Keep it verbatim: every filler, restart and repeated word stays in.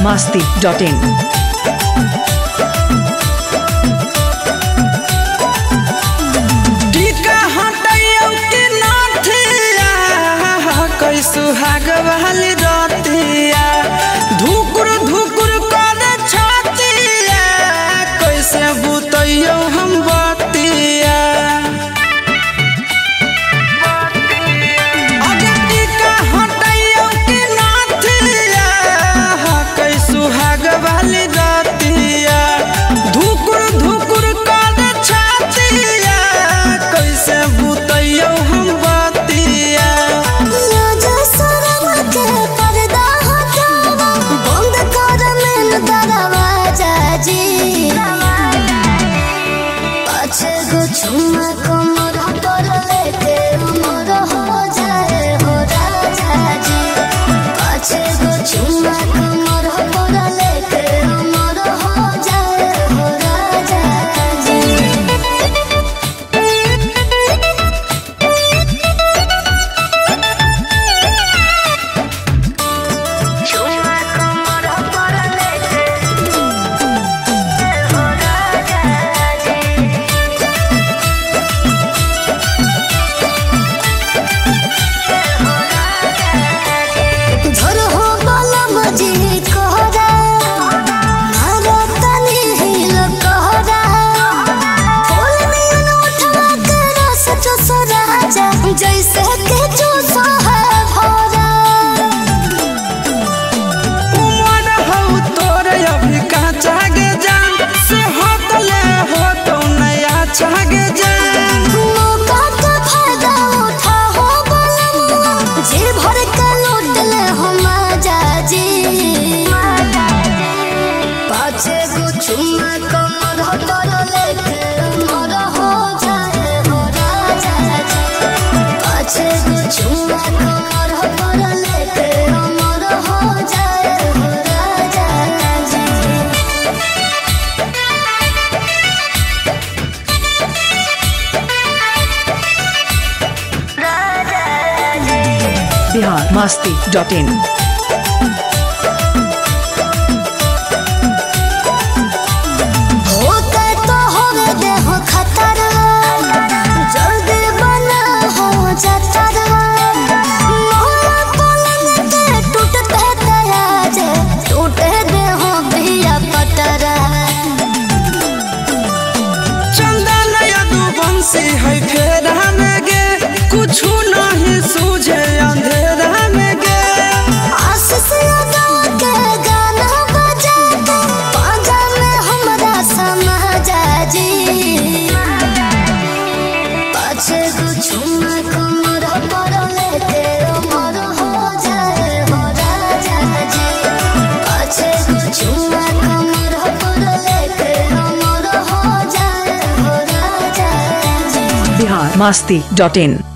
masti dot in. सुहाग वाली रातिया धुकुर धुकुर कर छातिया कैसे बुतैयो हम बतिया अगती का हटैयो के नाथिया कैसे सुहाग वाली रातिया धुकुर धुकुर कर छातिया कैसे बुतैयो हम बतिया चुम्मा कमर पर लेके उमर हो जाए हो राजा जी पाछे गो चुम्मा कमर पर लेके उमर हो जाए हो राजा जी चुम्मा कमर पर लेके हो राजा जी जैसे के जो है भरा उमर हो तोर अभी काचा गे जान से हटले हो तो नया चागे जान मौका का फायदा उठा हो बलमुआ जी भर के लूट ले हो मजा जी पाछे गो चुम्मा कमर पर लेके उमर हो जाए हो राजा जी पाछे गो चुम्मा कमर पर लेके उमर हो जाए हो राजा जी Bihar masti dot in. होते तो होवे देह खतर जल्दी बना हो जतर मोहरा पलंग के टूटते तयाज टूटे देह बिया पटर चंदन यदुवंशी है फेरा में गे कुछ नहीं सूझे अंधेरा में गे आशीष लगा के गाना बजा के पाजा में हमरा समझा जी पाछे गो चुम्मा कमर पर लेके उमर हो जाए हो राजा जी पाछे गो चुम्मा कमर पर लेके उमर हो जाए हो राजा जी Bihar masti dot in.